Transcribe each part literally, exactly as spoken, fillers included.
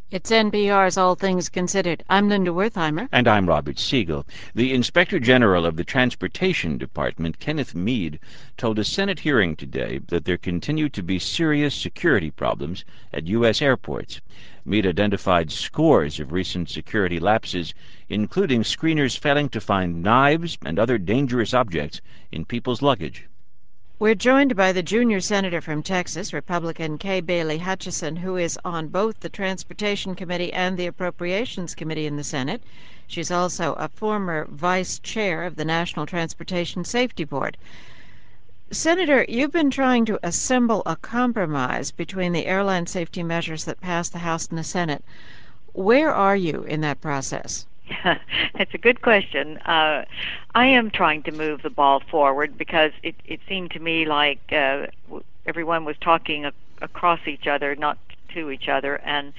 It's N P R's All Things Considered. I'm Linda Wertheimer. And I'm Robert Siegel. The Inspector General of the Transportation Department, Kenneth Mead, told a Senate hearing today that there continue to be serious security problems at U S airports. Mead identified scores of recent security lapses, including screeners failing to find knives and other dangerous objects in people's luggage. We're joined by the junior senator from Texas, Republican Kay Bailey Hutchison, who is on both the Transportation Committee and the Appropriations Committee in the Senate. She's also a former vice chair of the National Transportation Safety Board. Senator, you've been trying to assemble a compromise between the airline safety measures that passed the House and the Senate. Where are you in that process? It's a good question. Uh, I am trying to move the ball forward because it, it seemed to me like uh, everyone was talking a- across each other, not to each other. And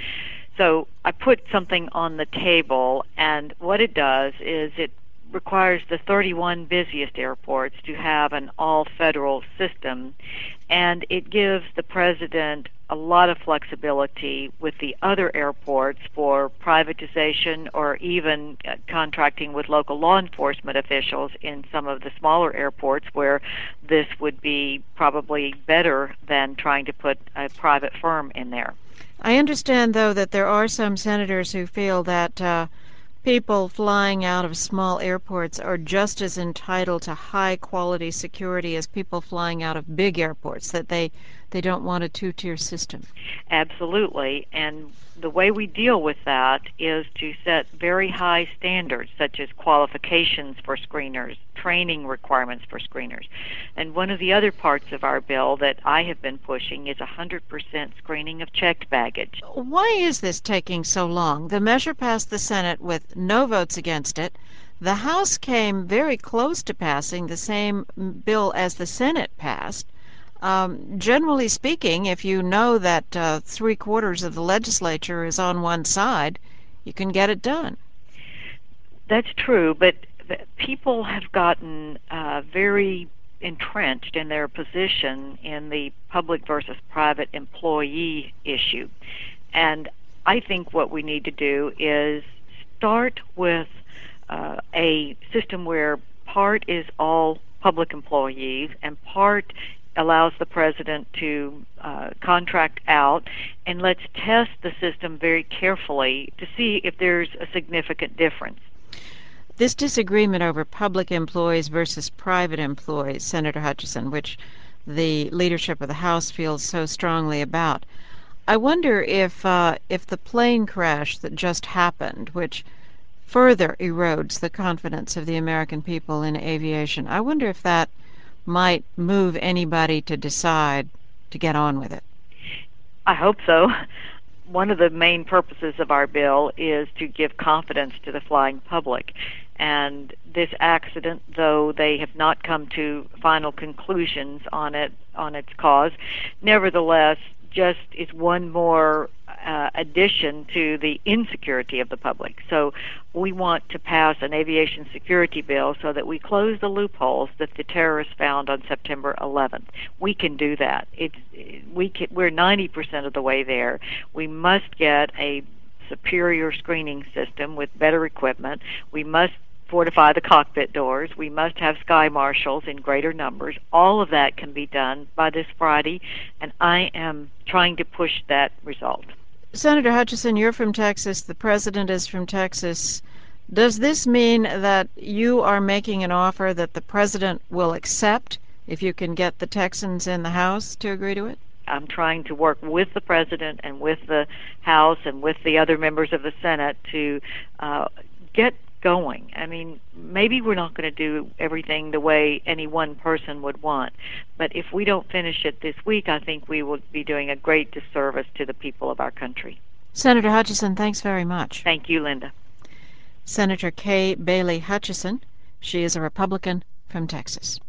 so I put something on the table, and what it does is it requires the thirty-one busiest airports to have an all-federal system, and it gives the president a lot of flexibility with the other airports for privatization or even uh, contracting with local law enforcement officials in some of the smaller airports where this would be probably better than trying to put a private firm in there. I understand, though, that there are some senators who feel that uh, people flying out of small airports are just as entitled to high-quality security as people flying out of big airports, that they, they don't want a two-tier system. Absolutely. And the way we deal with that is to set very high standards, such as qualifications for screeners, training requirements for screeners. And one of the other parts of our bill that I have been pushing is one hundred percent screening of checked baggage. Why is this taking so long? The measure passed the Senate with no votes against it. The House came very close to passing the same bill as the Senate passed. Um, generally speaking, if you know that uh, three quarters of the legislature is on one side, you can get it done. That's true, but people have gotten uh, very entrenched in their position in the public versus private employee issue. And I think what we need to do is start with uh, a system where part is all public employees and part allows the president to uh, contract out, and let's test the system very carefully to see if there's a significant difference. This disagreement over public employees versus private employees, Senator Hutchison, which the leadership of the House feels so strongly about, I wonder if uh, if the plane crash that just happened, which further erodes the confidence of the American people in aviation, I wonder if that might move anybody to decide to get on with it. I hope so. One of the main purposes of our bill is to give confidence to the flying public. And this accident, though they have not come to final conclusions on it, on its cause, nevertheless just is one more uh, addition to the insecurity of the public. So we want to pass an aviation security bill so that we close the loopholes that the terrorists found on September eleventh. We can do that. It's, we can, we're ninety percent of the way there. We must get a superior screening system with better equipment. We must fortify the cockpit doors. We must have sky marshals in greater numbers. All of that can be done by this Friday, and I am trying to push that result. Senator Hutchison, you're from Texas. The president is from Texas. Does this mean that you are making an offer that the president will accept if you can get the Texans in the House to agree to it? I'm trying to work with the president and with the House and with the other members of the Senate to uh, get going. I mean, maybe we're not going to do everything the way any one person would want, but if we don't finish it this week, I think we will be doing a great disservice to the people of our country. Senator Hutchison, thanks very much. Thank you, Linda. Senator Kay Bailey Hutchison. She is a Republican from Texas.